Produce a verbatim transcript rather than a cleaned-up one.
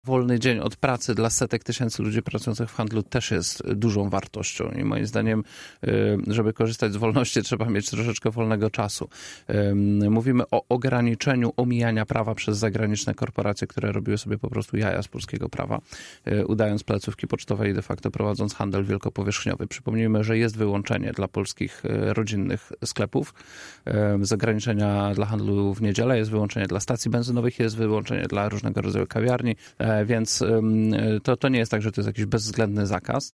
Wolny dzień od pracy dla setek tysięcy ludzi pracujących w handlu też jest dużą wartością i moim zdaniem, żeby korzystać z wolności, trzeba mieć troszeczkę wolnego czasu. Mówimy o ograniczeniu omijania prawa przez zagraniczne korporacje, które robiły sobie po prostu jaja z polskiego prawa, udając placówki pocztowe i de facto prowadząc handel wielkopowierzchniowy. Przypomnijmy, że jest wyłączenie dla polskich rodzinnych sklepów z ograniczenia dla handlu w niedzielę, jest wyłączenie dla stacji benzynowych, jest wyłączenie dla różnego rodzaju kawiarni, więc to, to nie jest tak, że to jest jakiś bezwzględny zakaz.